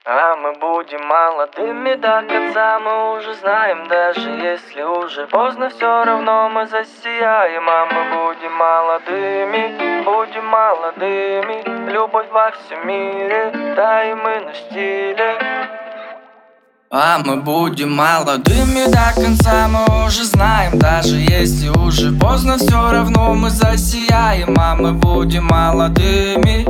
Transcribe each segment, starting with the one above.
А мы будем молодыми до конца, мы уже знаем, даже если уже поздно, все равно мы засияем. А мы будем молодыми, любовь во всем мире, да и мы на стиле. А мы будем молодыми до конца, мы уже знаем, даже если уже поздно, все равно мы засияем. А мы будем молодыми,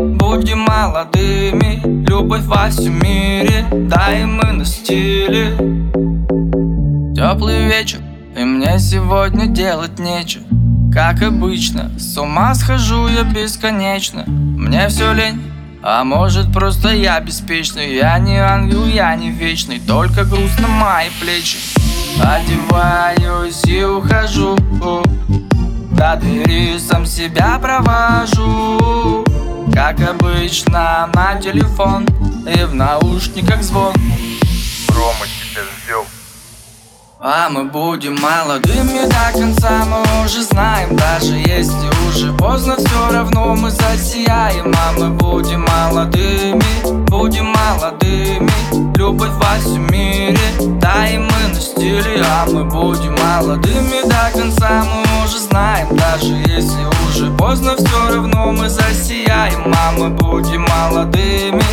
любовь во всем мире, да и мы на стиле. Теплый вечер, и мне сегодня делать нечего. Как обычно, с ума схожу я бесконечно. Мне все лень, а может просто я беспечный. Я не ангел, я не вечный, только груз на мои плечи. Одеваюсь и ухожу, до двери сам себя провожу. Как обычно, на телефон и в наушниках звон. Рома тебя ждем. А мы будем молодыми до конца, мы уже знаем, даже если уже поздно, все равно мы засияем. А мы будем молодыми, любовь во всем мире, да и мы на стиле. А мы будем молодыми до конца, мы уже знаем, даже если уже поздно, все равно мы засияем. А мы будем молодыми,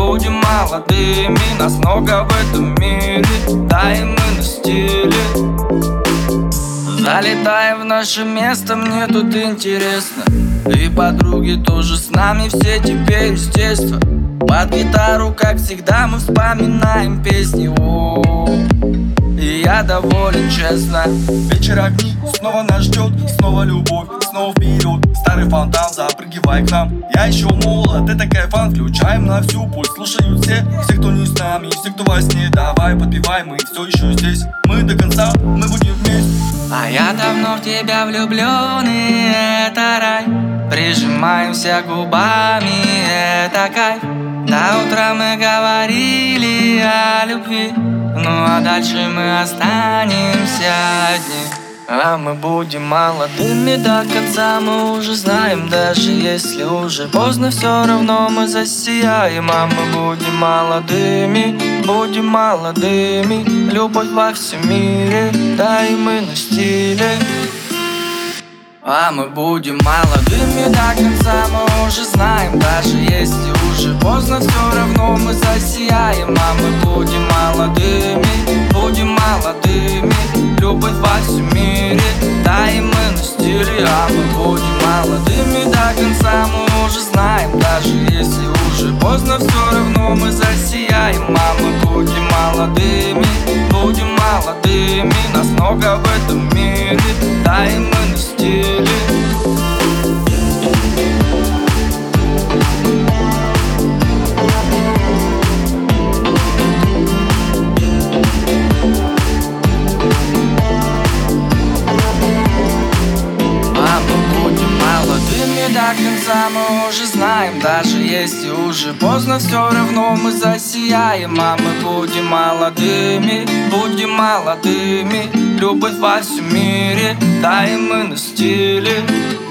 нас много в этом мире, да и мы на стиле. Залетаем в наше место, мне тут интересно. И подруги тоже с нами, все теперь естественно. Под гитару, как всегда, мы вспоминаем песни. И я доволен, честно. Вечер огни, снова нас ждет, снова любовь, снова вперед. Старый фонтан, запрыгивай к нам. Я еще молод, это кайфан, включаем на всю, пусть слушают все кто не с нами, все, кто во сне. Давай, подпевай, мы все еще здесь. Мы до конца, мы будем вместе. А я давно в тебя влюблен, и это рай. Прижимаемся губами, это кайф. До утра мы говорили о любви, ну а дальше мы останемся одни. А мы будем молодыми до конца, мы уже знаем, даже если уже поздно, все равно мы засияем. А мы будем молодыми, любовь во всем мире, да и мы на стиле. А мы будем молодыми до конца, мы уже знаем, даже если уже поздно, все равно мы засияем. А мы будем молодыми, любовь во всем мире, да и мы на стиле. А мы будем молодыми до конца, мы уже знаем, даже если уже поздно, все равно мы засияем. А мы будем молодыми, нас много в этом мире, да и мы на стиле. До конца мы уже знаем, даже если уже поздно, все равно мы засияем. А мы будем молодыми, любовь во всем мире, да и мы на стиле.